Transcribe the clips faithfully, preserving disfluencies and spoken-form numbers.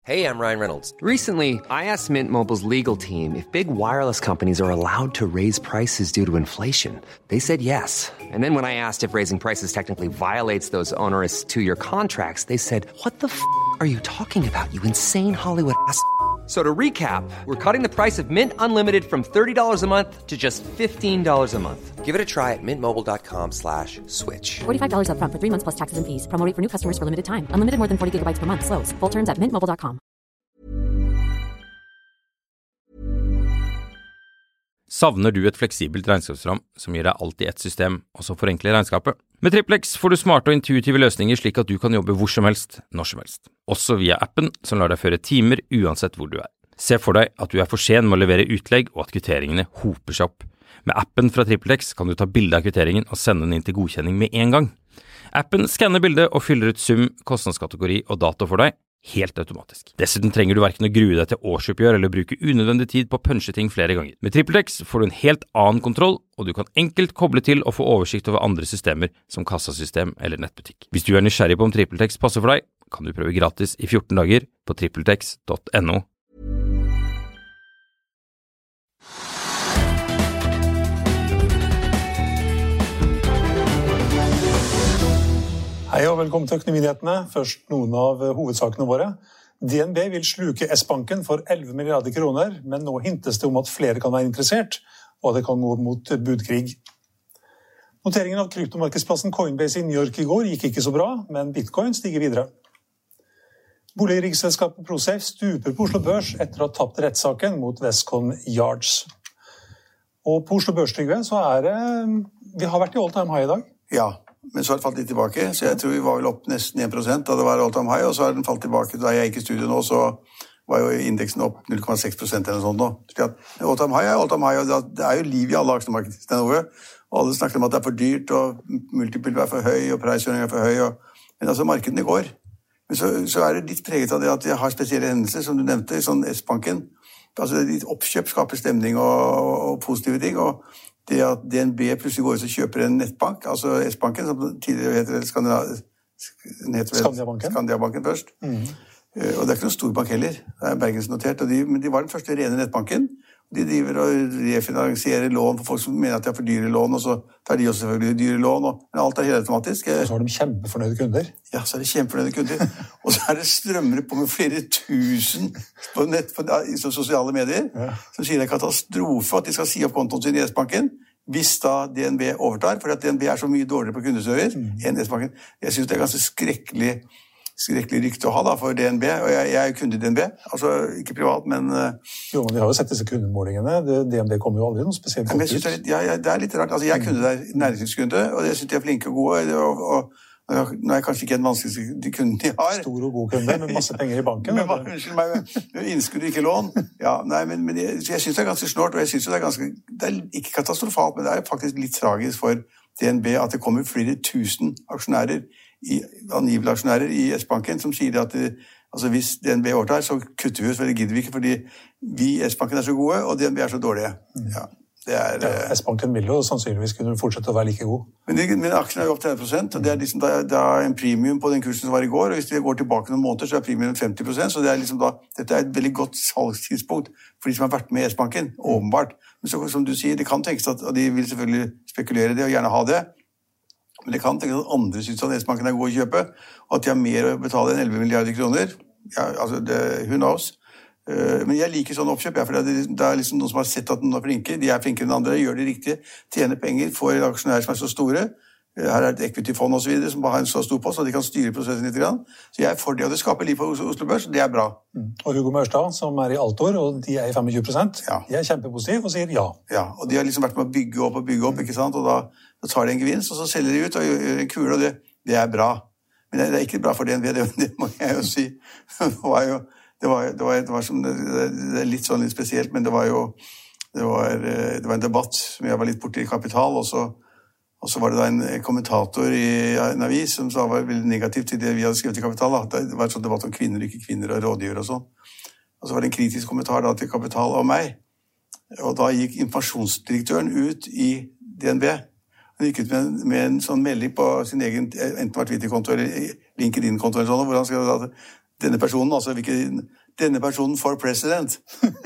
Hey, I'm Ryan Reynolds. Recently, I asked Mint Mobile's legal team if big wireless companies are allowed to raise prices due to inflation. They said yes. And then when I asked if raising prices technically violates those onerous two-year contracts, they said, what the f*** are you talking about, you insane Hollywood ass f- So to recap, we're cutting the price of Mint Unlimited from thirty dollars a month to just fifteen dollars a month. Give it a try at mintmobile.com slash switch. forty-five dollars up front for three months plus taxes and fees. Promo rate for new customers for limited time. Unlimited more than forty gigabytes per month. Slows full terms at mint mobile dot com. Savner du et fleksibelt regnskapsprogram som gir deg alt i ett system, og som forenkler regnskapet? Med Triplex får du smarte og intuitive løsninger slik at du kan jobbe hvor som helst, når som helst. Også via appen som lar deg føre timer uansett hvor du er. Se for deg at du er for sen med å levere utlegg og at kvitteringene hoper seg opp. Med appen fra Triplex kan du ta bilde av kvitteringen og sende den inn til godkjenning med en gang. Appen skanner bildet og fyller ut sum, kostnadskategori og dato for deg, helt automatisk. Dessuten trenger du hverken å grue deg til årsoppgjør eller bruke unødvendig tid på å punche ting flere ganger. Med TripleX får du en helt annen kontroll, og du kan enkelt koble til og få oversikt over andre systemer som kassasystem eller nettbutikk. Hvis du er nysgjerrig på om TripleX passer for deg, kan du prøve gratis i fjorten dager på tripletex punktum no. Hei og velkommen til Økonominyhetene. Først noen av hovedsakene våre. D N B vil sluke S-banken for elleve milliarder kroner, men nå hintes det om at flere kan være interessert, og at det kan gå mot budkrig. Noteringen av kryptomarkedsplassen Coinbase i New York i går gikk ikke så bra, men bitcoin stiger videre. Boligriksselskapet ProSafe stuper på Oslo Børs etter å ha tapt rettssaken mot Westcon Yards. Og på Oslo Børs, Trygve, så er det... Vi har vært i all time high i dag. Ja. Men så har det falt litt tilbake, så jeg tror vi var vel opp nesten en prosent da det var all time high, og så har den falt tilbake. Da jeg gikk i studio nå, så var jo indeksen opp null komma seks prosent eller noe sånt nå. Så all time high er all time high, og det er jo liv i alle aksjemarkeder, Sten-Ove. Og alle snakker om at det er for dyrt, og multiple er for høy, og preisgjøring er for høy, og... men altså markedene går. Men så, så er det litt preget av det at jeg har spesielle hendelser, som du nevnte, sånn S-banken. Altså litt oppkjøp skaper stemning og, og positive ting, og det at D N B plutselig går ut og kjøper en nettbank, altså S-banken, som tidligere heter Skandiabanken. Skandiabanken først. Mm. Uh, og det er ikke noen stor bank heller, det er bergensnotert, og de, men de var den første rene nettbanken. De driver og refinansierer lån for folk som mener at de har for dyre lån, og så tar de også selvfølgelig dyre lån, og, men alt er helt automatisk. Og så har de kjempefornøyde kunder. Ja, så er det kjempefornøyde kunder. Og så er det strømmere på med flere tusen på nett, på, i sosiale medier, ja, som sier det er katastrofe at de skal si opp kontoen sin i S-banken, hvis da D N B overtar, for at D N B er så mye dårligere på kundeservice mm. enn S-banken. Jeg synes det er ganske skrekkelig skrekkelig rykte å ha da for D N B, og jeg, jeg er jo kunde i D N B, altså ikke privat, men... Uh... Jo, men de har jo sett disse kundemålingene, D N B kommer jo aldri noen spesielt godt ut. Det er, litt, ja, ja, det er litt rart, altså jeg er kunde der, næringslivskunde, og jeg synes de er flinke og gode, og, og, og nå er jeg kanskje ikke en vanskelig kunde de har. Stor og god kunde, med masse penger i banken. Men, unnskyld meg, innskudd ikke lån. Ja, nei, men, men jeg, jeg synes det er ganske snort, og jeg synes det er ganske, det er ikke katastrofalt, men det er faktisk litt tragisk for D N B at det kommer flere tusen aksjonærer i angivelige aksjonærer i S-banken som sier at det, altså hvis D N B overtar, så kutter vi oss, for det gidder vi ikke, fordi vi i S-banken er så gode, og D N B er så dårlige. Ja, det er... Ja, S-banken vil jo sannsynligvis kunne fortsette å være like god. Men, de, men aksjen er jo opp tretti prosent, og det er liksom da, da en premium på den kursen som var i går, og hvis det går tilbake noen måneder, så er premium femti prosent, så det er liksom da, dette er et veldig godt salgstidspunkt for de som har vært med i S-banken, åpenbart. Men så, som du sier, det kan tenkes at, og de vil selvfølgelig spekulere det og gjerne ha det, men det kan tenke at andre synes at S-banken er god å kjøpe, og at de har mer å betale enn elleve milliarder kroner. Ja, altså, det, who knows? Uh, men jeg liker sånn oppkjøp, ja, for det er, det er liksom noen som har sett at noen er flinke, de er flinkere enn andre, gjør det riktige, tjener penger, får aksjonærer som er så store. Uh, her er et equity-fond og så videre, som bare har en så stor post, så de kan styre prosessen litt grann. Så jeg er for det, og det skaper liv på Oslo Børs, det er bra. Mm. Og Hugo Mørstad, som er i Altor, og de er i tjue prosent, ja. De er kjempepositive og sier ja. Ja, og de har liksom vært med å bygge opp og bygge opp, ikke sant, og da Da tar de en gevinst, og så selger de ut og gjør en kule, og det, det er bra. Men det, det er ikke bra for D N B, det, det må jeg jo si. Det var jo, det var, det var, det var som, det, det er litt sånn litt spesielt, men det var jo, det var, det var en debatt som jeg var litt borte i Kapital, og så, og så var det da en kommentator i en avis som sa var veldig negativt til det vi hadde skrevet i Kapital. Da. Det var en sånn debatt om kvinner, ikke kvinner og rådgiver og sånn. Og så var det en kritisk kommentar da til Kapital og meg, og da gikk informasjonsdirektøren ut i D N B. Han gikk ut med en, med en sånn melding på sin egen, enten var Twitter-konto eller LinkedIn-konto eller sånn, hvor han skrev at denne personen, altså hvilke, denne personen for president.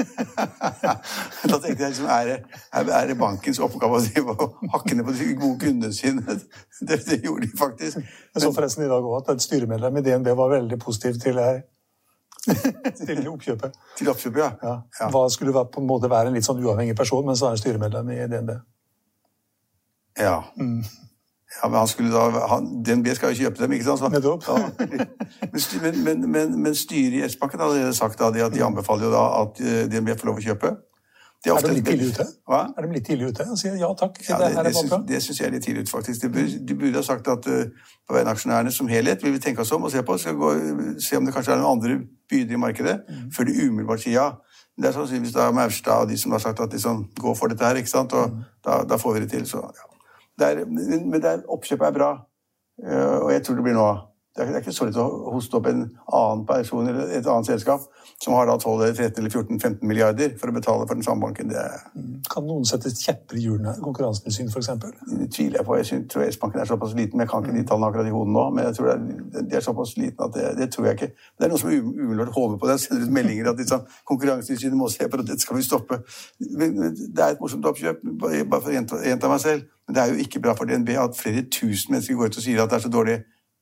Da tenkte jeg liksom, er det, er det bankens oppgave å hakke ned på de gode kundene sine? Det, det gjorde de faktisk. Jeg så forresten i dag også at et styremedlem i D N B var veldig positiv til, til oppkjøpet. Til oppkjøpet, ja. Ja. Ja. Hva skulle være, på en måte være en litt sånn uavhengig person, men så er han styremedlem i D N B. Ja. Mm. Ja, men han skulle da, han, D N B skal jo kjøpe dem, ikke sant? Så, ja. men, men, men, men styret i S-banken hadde sagt da, at de anbefaler jo da at D N B får lov å kjøpe. De er, er de litt tidlig ute? Hva? Er de litt tidlig ute? Og sier ja takk. Ja, det, det, det, syns, det syns jeg er litt tidlig ut, faktisk. De burde, de burde ha sagt at uh, på vegne av aksjonærene som helhet vil vi tenke oss om og se på, skal gå, se om det kanskje er noen andre bydere i markedet, mm. før de umiddelbart sier ja. Det er sannsynligvis da Maurstad og de som har sagt at de som går for dette her, ikke sant? Og mm. da, da får vi det til, så ja. Det er, men det er, oppkjøpet er bra, uh, og jeg tror det blir noe. Det er, det er ikke så litt å hoste opp en annen person eller et annet selskap som har da tolv, tretten eller fjorten, femten milliarder for å betale for den samme banken. Det er, kan noen sette kjepper i hjulene, konkurransetilsyn for eksempel? Det tviler jeg på. Jeg synes, tror S-banken er såpass liten, men jeg kan ikke de tallene akkurat i hodet nå, men jeg tror det er, de er såpass liten at det, det tror jeg ikke. Det er noe som er umiddelbart håper på det. Jeg sender ut meldinger at liksom, konkurransetilsynet må se på det, dette skal vi stoppe. Men, men, det er et morsomt oppkjøp, bare for å gjenta, gjenta meg selv, men det er jo ikke bra for D N B at flere tusen mennesker går ut og sier at det er så dårlig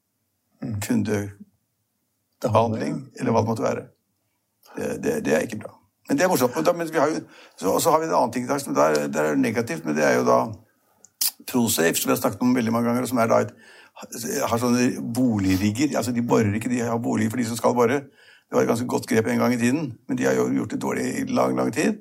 kundebehandling, eller hva det måtte være. Det, det, det er ikke bra. Men det er morsomt. Men vi har jo, så, så har vi en annen ting som der, der er negativt, men det er jo da ProSafe, som vi har snakket om veldig mange ganger, som er da et, har sånne boligrigger. Altså de borer ikke, de har boliger for de som skal bore. Det var et ganske godt grep en gang i tiden, men de har jo gjort det dårlig i lang, lang tid.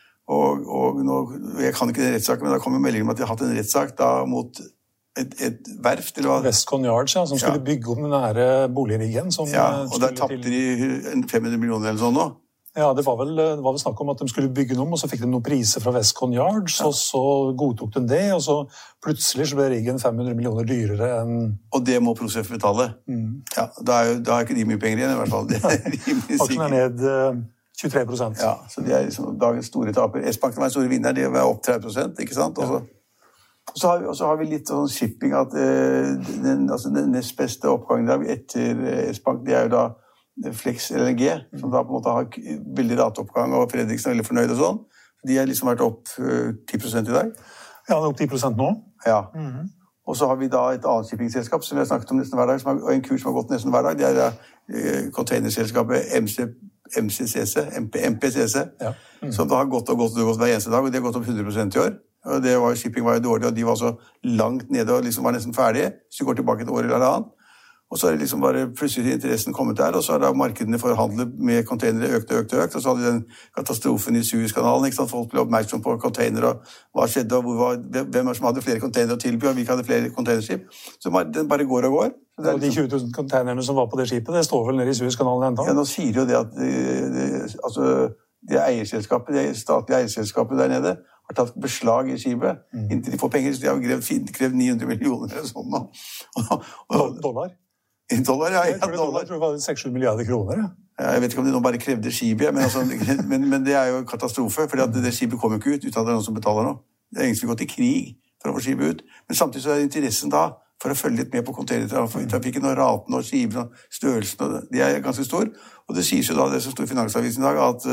Og, og nå, jeg kan ikke den rettssaken, men da kommer meldingen om at de har hatt en rettssak da mot Et, et verft, eller hva? Westcon Yards, ja, som skulle ja. bygge om den nære boligriggen. Som ja, og der tappte de fem hundre millioner eller sånn nå. Ja, det var, vel, det var vel snakk om at de skulle bygge den om, og så fikk de noen priser fra Westcon Yards, ja. og så godtok de det, og så plutselig så ble riggen fem hundre millioner dyrere enn... Og det må ProSafe betale. Mm. Ja, da er, da er ikke de mye penger igjen i hvert fall. Aksjen er ned uh, tjuetre prosent. Ja, så de er liksom dagens store taper. S-banken var en store vinner, de var opp tretti prosent, ikke sant? Og så... Ja. Og så, har vi, og så har vi litt sånn shipping at eh, den, altså den nest beste oppgangen der etter S-Bank, det er jo da Flex L N G, som da på en måte har veldig ratoppgang, og Fredriksen er veldig fornøyd og sånn. De har liksom vært opp uh, ti prosent i dag. Ja, det er opp ti prosent nå. Ja. Mm-hmm. Og så har vi da et annet shippingselskap som vi har snakket om nesten hver dag, som har, og en kurs som har gått nesten hver dag. Det er da uh, containerselskapet M C, M C C C, M P C C, ja. mm. som da har gått og gått og gått hver eneste dag, og de har gått opp hundre prosent i år. Og det var, shipping var jo dårlig, og de var så langt nede og liksom var nesten ferdige. Så de går tilbake et år eller annet. Og så er det liksom bare plutselig interessen kommet der, og så er da markedene for handel med containere økt og økt og økt. Og så hadde den katastrofen i Suezkanalen, ikke sant? Folk ble oppmerksom på containere, og hva skjedde, og hvor var, hvem som hadde flere containere å tilby, og hvilke hadde flere containerskip. Så den bare går og går. Og de liksom, tjue tusen containerene som var på det skipet, det står vel nede i Suezkanalen enda? Ja, nå sier jo det at det, det, altså, det eierselskapet, det statlige eierselskapet der nede, har tatt beslag i skipet, mm. inntil de får penger, så de har krevd, krevd ni hundre millioner eller sånn. Og, og, dollar? I dollar, ja. Jeg tror, dollar. Jeg tror det var seks sju milliarder kroner, ja. Jeg vet ikke om de nå bare krevde skipet, men, altså, men, men det er jo katastrofe, for det, det skipet kommer ikke ut uten at det er noen som betaler noe. Det er ingen som har gått i krig for å få skipet ut, men samtidig så er interessen da for å følge litt med på containertrafikken og raten og skipene og størrelsen, og de er ganske stor. Og det sies jo da, det som står i Finansavisen i dag, at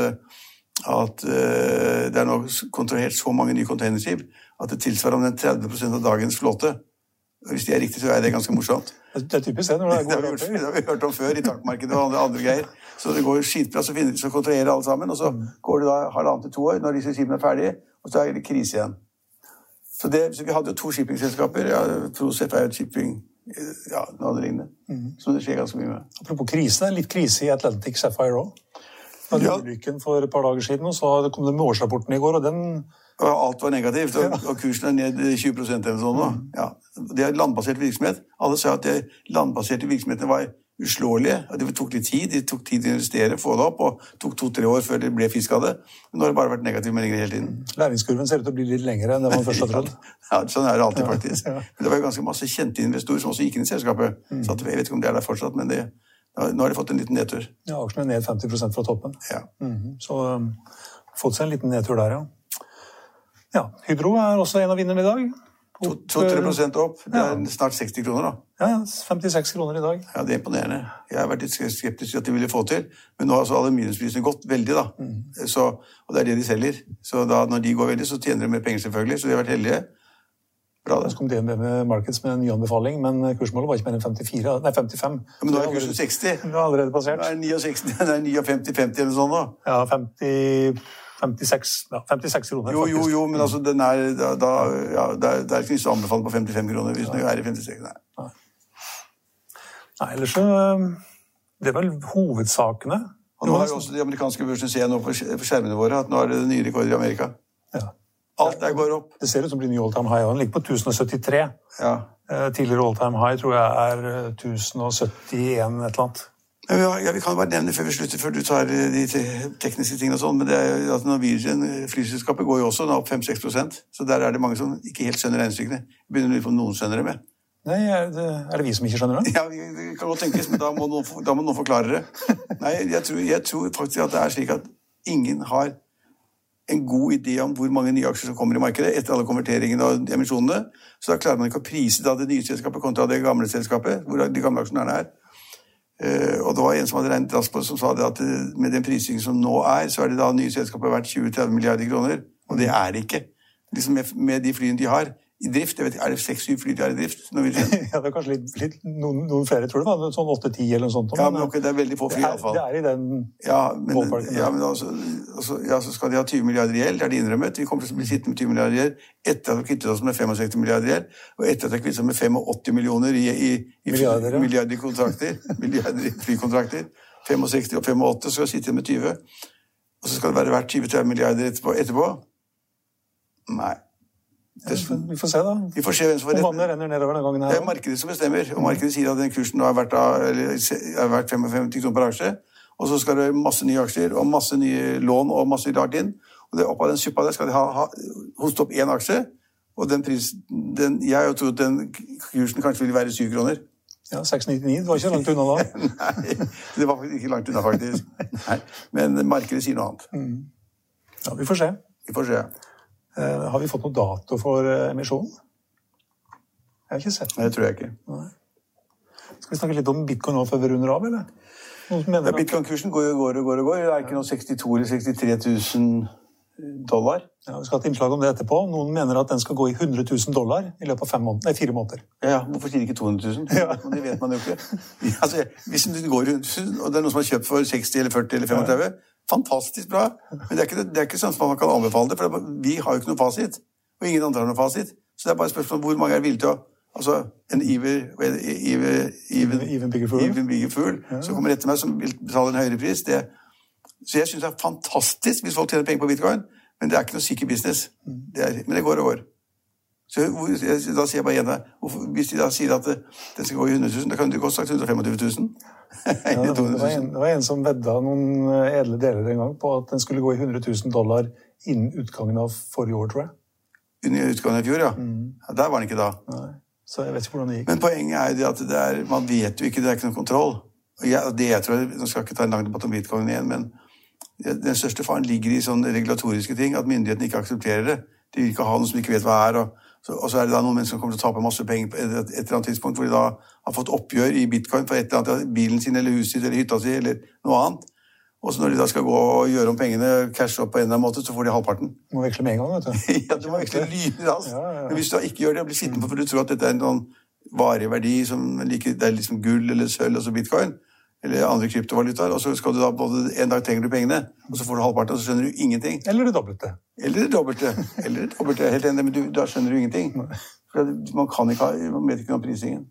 at uh, det er nå kontrollert så mange nye containerskip at det tilsvarer om den tretti prosent av dagens flåte. Hvis det er riktig, så er det ganske morsomt. Det er typisk det når det er gode rater. Det har vi hørt om før i tankmarkedet og andre, andre greier. Så det går skitbra, så, finner, så kontrollerer alle sammen, og så går det da halvannet til to år når disse skipene er ferdige, og så er det krise igjen. Så, det, så vi hadde jo to shippingselskaper, ja, ProSafe er jo et shipping, ja, noe annet lignende. Mm. Så det skjer ganske mye med. Apropos krise, det er litt krise i Atlantic Sapphire også. Det var ja. ulykken for et par dager siden, og så kom det med årsrapporten i går, og den... Og alt var negativt, og, ja. og kursen er ned tjue prosent eller sånn. Mm. Ja. Det er landbasert virksomhet. Alle sa at det landbaserte virksomhetene var uslåelige, og det tok litt tid. Det tok tid til å investere, få det opp, og tok to-tre år før det ble fisk av det. Men nå har det bare vært negative meldinger hele tiden. Læringskurven ser ut til å bli litt lengre enn det man først har trodd. Ja, sånn er det alltid faktisk. Ja. Men det var jo ganske masse kjente investorer som også gikk inn i selskapet. Mm. Så jeg vet ikke om det er der fortsatt, men det... Nå har de fått en liten nedtur. Ja, aksjen er ned femti prosent fra toppen. Ja. Mm-hmm. Så um, fått seg en liten nedtur der, ja. Ja, Hydro er også en av vinnerne i dag. to-tre prosent opp. Det er ja. snart seksti kroner da. Ja, femtiseks kroner i dag. Ja, det er imponerende. Jeg har vært litt skeptisk til at de ville få til, men nå har altså aluminiumsprisene gått veldig, da. Mm. Så, og det er det de selger. Så da, når de går veldig, så tjener de mer penger selvfølgelig, så de har vært heldige. Bra det. Så kom D N B med Markets med en ny anbefaling, men kursmålet var ikke mer enn femtifire, nei femtifem. Ja, men nå er kursen seksti. Det er allerede passert. Det er niogseksti, det er niogfemti femti eller sånn da. Ja, femti, femtiseks, ja, femtiseks kroner. Jo, jo, jo, men altså, den er, da, da, ja, det er, det er ikke nytt å anbefale på femtifem kroner, hvis den er i femtiseks, nei. Nei. Nei, ellers så, det er vel hovedsakene. Og nå har jo også de amerikanske børsene ser nå på skjermene våre, at nå er det nye rekorder i Amerika. Ja. Alt der går opp. Det ser ut som det blir ny all-time high, og den ligger på tusen og syttitre. Ja. Tidligere all-time high tror jeg er tusen og syttien et eller annet. Ja, ja, vi kan bare nevne før vi slutter, før du tar de tekniske tingene og sånn, men det er jo at Norwegian, flyselskapet, går jo også nå opp fem til seks prosent, så der er det mange som ikke helt skjønner regnestykkene. Vi begynner å lure på om noen skjønner det med. Nei, er det, er det vi som ikke skjønner det? Ja, det kan godt tenkes, men da må noen, da må noen forklare det. Nei, jeg tror, jeg tror faktisk at det er slik at ingen har en god idé om hvor mange nye aksjer som kommer i markedet etter alle konverteringene og emisjonene. Så da klarer man ikke å prise da det nye selskapet kontra det gamle selskapet, hvor de gamle aksjonærene er. Uh, og det var en som hadde regnet raskt på det, som sa det at med den prisingen som nå er, så er det da nye selskapet verdt tjue til tretti milliarder kroner. Og det er det ikke. Liksom med, med de flyene de har i drift. Jeg vet ikke, er det seks syv fly de har i drift? Ja, det er kanskje litt, litt noen, noen flere, tror du det var sånn åtte ti eller noe sånt. Ja, men okay, det er veldig få fly i alle fall. Det er i den ja, men, ja, men altså, altså, ja, så skal de ha tyve milliarder i gjeld, det er de innrømmet. Vi kommer til å bli sittende med tyve milliarder i gjeld etter at vi kvittet oss med femogseksti milliarder i gjeld, og etter at vi kvittet oss med åttifem millioner i, i, i milliarder, ja. milliarder i kontrakter, milliarder i flykontrakter, femogseksti og åttifem, så skal vi sitte med tyve, og så skal det være verdt tjue til tretti milliarder etterpå. etterpå. Nei. Det, vi får se da. Vi får se hvem som får rett. Om vannet renner nedover den gangen her. Det er markedet som bestemmer, og markedet sier at den kursen nå er verdt, verdt femtifem kroner per aksje, og så skal det være masse nye aksjer, og masse nye lån, og masse lagt inn, og det, opp av den suppa der skal de ha, ha hoste opp en aksje, og den pris, den, jeg har jo trodd at den kursen kanskje ville være syv kroner. Ja, seks nittini, det var ikke langt unna da. Nei, det var ikke langt unna faktisk. Nei, men markedet sier noe annet. Mm. Ja, vi får se. Vi får se. Uh, har vi fått noe dato for uh, emisjonen? Jeg har ikke sett det. Nei, det tror jeg ikke. Nei. Skal vi snakke litt om Bitcoin nå før vi runder av, eller? Ja, Bitcoin-kursen går og går og går og går. Det er ikke noe sekstito eller sekstitre tusen dollar. Ja, vi skal ha et innslag om det etterpå. Noen mener at den skal gå i hundre tusen dollar i løpet av fem måneder, nei, fire måneder. Ja, hvorfor sier de ikke to hundre tusen? Ja. Det vet man jo ikke. Altså, hvis det går rundt, og det er noen som har kjøpt for seksti eller førti eller femogtretti, ja. Fantastisk bra, men det er, ikke, det er ikke sånn som man kan anbefale det, for vi har jo ikke noe fasit, og ingen andre har noe fasit. Så det er bare spørsmål om hvor mange er villige til å, altså en Iver, Iver, Even, even bigger fool, even bigger fool ja. Som kommer etter meg, som vil betale en høyere pris. Det, så jeg synes det er fantastisk hvis folk tjener penger på bitcoin, men det er ikke noe sikker business. Det er, men det går og går. Så da sier jeg bare igjen der, hvis de da sier at den skal gå i hundre tusen, da kan du godt sagt hundre femtifem tusen. Ja, det, var en, det var en som vedda noen edle deler en gang på at den skulle gå i hundre tusen dollar innen utgangen av forrige år, tror jeg. Innen utgangen av fjor, ja. Mm. Ja, der var den ikke da. Nei, så jeg vet ikke hvordan det gikk. Men poenget er jo det at det er, man vet jo ikke, det er ikke noen kontroll. Og jeg, det jeg tror, nå skal jeg ikke ta en lang debatt om bitcoin igjen, men den største faren ligger i sånne regulatoriske ting, at myndighetene ikke aksepterer det. De vil ikke ha noe som ikke vet hva er, og Så, og så er det da noen mennesker som kommer til å tape masse penger på et, et, et eller annet tidspunkt, hvor de da har fått oppgjør i bitcoin for et eller annet, bilen sin, eller huset sitt, eller hytta si, eller noe annet. Og så når de da skal gå og gjøre om pengene, cashe opp på en eller annen måte, så får de halvparten. Du må veksle med en gang, vet du. Ja, du må veksle lynraskt. Ja, ja, ja. Men hvis du da ikke gjør det, og blir sittende på, for du tror at dette er en sånn varig verdi, som like, det er liksom gull eller sølv, altså bitcoin, eller andre kryptovalutaer, og så skal du da både en dag trenger du pengene, og så får du halvparten, og så skjønner du ingenting. Eller det dobbelte. Eller det dobbelte. Eller det dobbelte, helt enig, men du, da skjønner du ingenting. For man kan ikke ha, man vet ikke noe om prisingen.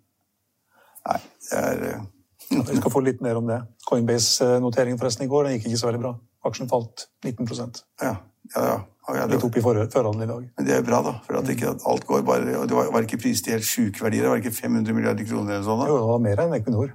Nei, det er... Ja, vi skal få litt mer om det. Coinbase-noteringen forresten i går, den gikk ikke så veldig bra. Aksjen falt nitten prosent. Ja, ja, ja. ja det, litt opp i forhandelen i dag. Men det er bra da, for at ikke at alt går bare... Og det var, var ikke pris til helt syke verdier, det var ikke fem hundre milliarder kroner eller sånn da. Jo, det var mer enn Equinor.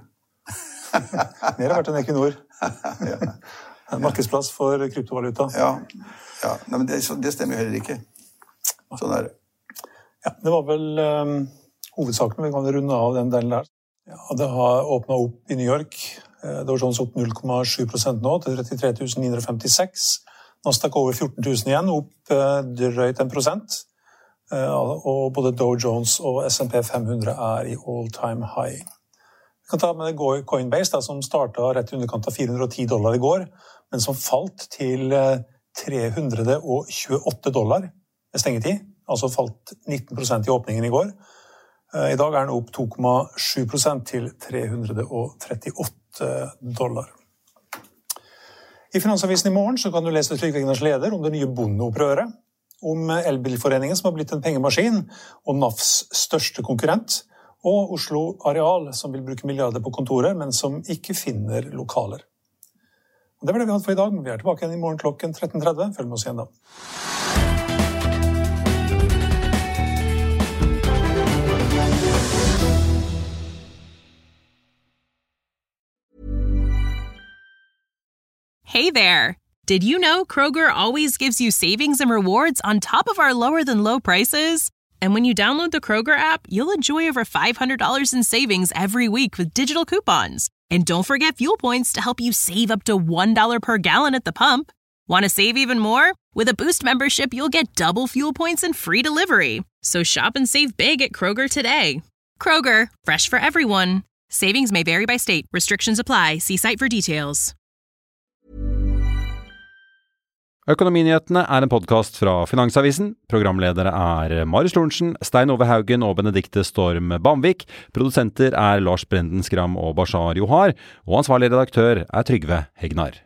Mer har vært enn Equinor. Ja. En markedsplass for kryptovaluta. Ja, ja. Nei, men det, det stemmer jo heller ikke. Sånn er det. Ja, det var vel um, hovedsaken. Vi kan runde av den delen der. Ja, det har åpnet opp i New York. Dow Jones opp null komma sju prosent nå, til trettitre tusen ni hundre femtiseks. Nasdaq over fjorten tusen igjen, opp drøyt en prosent. og både Dow Jones og S and P fem hundre er i all-time high. Vi kan ta med Coinbase, da, som startet rett i underkant av fire hundre og ti dollar i går, men som falt til tre hundre og tjueåtte dollar ved stengetid, altså falt nitten prosent i åpningen i går. I dag er den opp to komma sju prosent til tre hundre og trettiåtte dollar. I Finansavisen i morgen så kan du lese Trygve-Egners leder om det nye bondeopprøret, om Elbilforeningen som har blitt en pengemaskin, og N A Fs største konkurrent, og Oslo Areal som vil bruke milliarder på kontoret, men som ikke finner lokaler. Og det var det vi hadde for i dag, men vi er tilbake igjen i morgen klokken tretten tretti. Følg med oss igjen da. Hey there! Did you know Kroger always gives you savings and rewards on top of our lower-than-low prices? And when you download the Kroger app, you'll enjoy over five hundred dollars in savings every week with digital coupons. And don't forget fuel points to help you save up to one dollar per gallon at the pump. Want to save even more? With a Boost membership, you'll get double fuel points and free delivery. So shop and save big at Kroger today. Kroger, fresh for everyone. Savings may vary by state. Restrictions apply. See site for details. Økonominyhetene er en podcast fra Finansavisen. Programledere er Marius Lorentzen, Stein Ove Haugen og Benedikte Storm Bamvik. Produsenter er Lars Brenden Skram og Bashar Johar. Og ansvarlig redaktør er Trygve Hegnar.